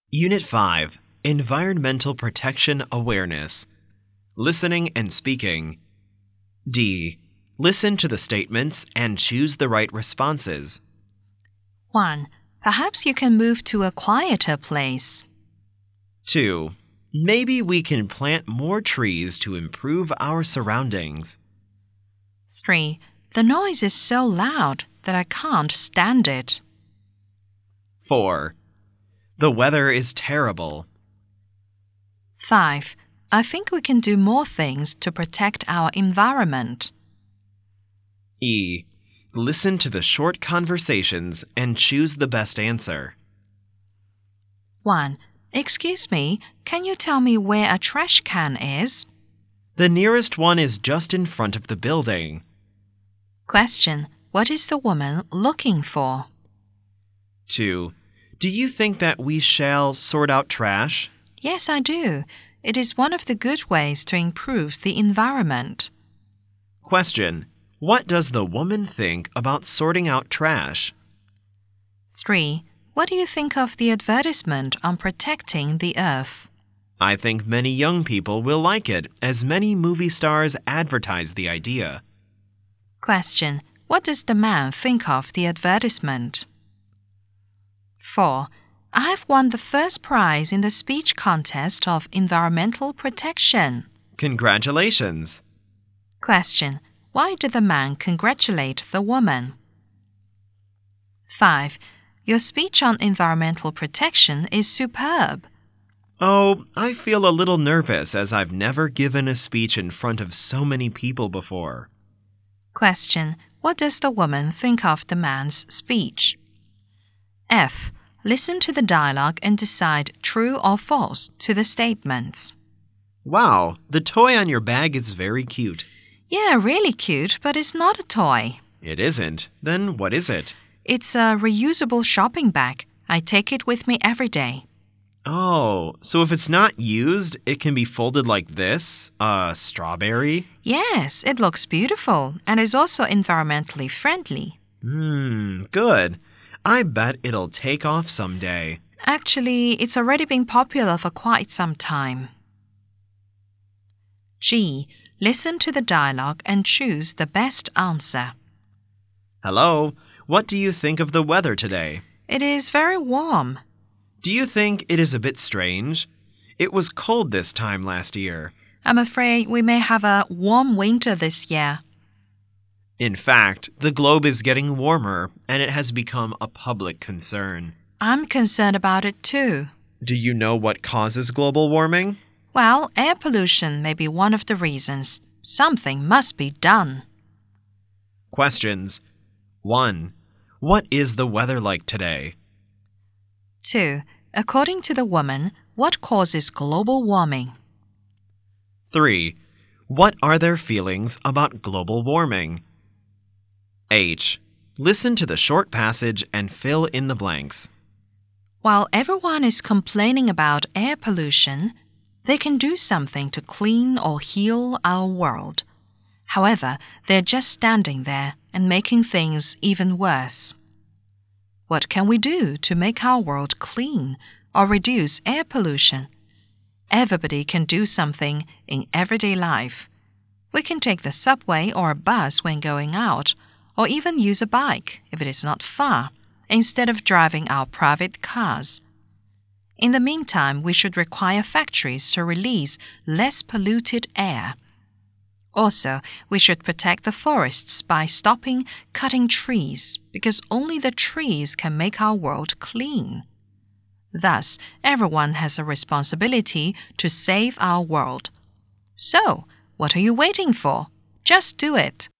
Unit 5 Environmental Protection Awareness Listening and Speaking. D. Listen to the statements and choose the right responses. 1. Perhaps you can move to a quieter place. 2. Maybe we can plant more trees to improve our surroundings. 3. The noise is so loud that I can't stand it. 4. The weather is terrible. 5. I think we can do more things to protect our environment. E. Listen to the short conversations and choose the best answer. 1. Excuse me, can you tell me where a trash can is? The nearest one is just in front of the building. Question. What is the woman looking for? 2. Do you think that we shall sort out trash? Yes, I do. It is one of the good ways to improve the environment. Question. What does the woman think about sorting out trash? 3. What do you think of the advertisement on protecting the earth? I think many young people will like it, as many movie stars advertise the idea. Question. What does the man think of the advertisement? 4. I have won the first prize in the speech contest of environmental protection. Congratulations! Question. Why did the man congratulate the woman? 5. Your speech on environmental protection is superb. Oh, I feel a little nervous as I've never given a speech in front of so many people before. Question. What does the woman think of the man's speech? F. Listen to the dialogue and decide true or false to the statements. Wow, the toy on your bag is very cute. Yeah, really cute, but it's not a toy. It isn't. Then what is it? It's a reusable shopping bag. I take it with me every day. Oh, so if it's not used, it can be folded like this? A strawberry? Yes, it looks beautiful and is also environmentally friendly. Good. I bet it'll take off someday. Actually, it's already been popular for quite some time. G. Listen to the dialogue and choose the best answer. Hello, what do you think of the weather today? It is very warm. Do you think it is a bit strange? It was cold this time last year. I'm afraid we may have a warm winter this year. In fact, the globe is getting warmer, and it has become a public concern. I'm concerned about it too. Do you know what causes global warming? Well, air pollution may be one of the reasons. Something must be done. Questions. 1. What is the weather like today? 2. According to the woman, what causes global warming? 3. What are their feelings about global warming? H. Listen to the short passage and fill in the blanks. While everyone is complaining about air pollution, they can do something to clean or heal our world. However, they're just standing there and making things even worse. What can we do to make our world clean or reduce air pollution? Everybody can do something in everyday life. We can take the subway or a bus when going out, or even use a bike if it is not far, instead of driving our private cars. In the meantime, we should require factories to release less polluted air. Also, we should protect the forests by stopping cutting trees, because only the trees can make our world clean. Thus, everyone has a responsibility to save our world. So, what are you waiting for? Just do it.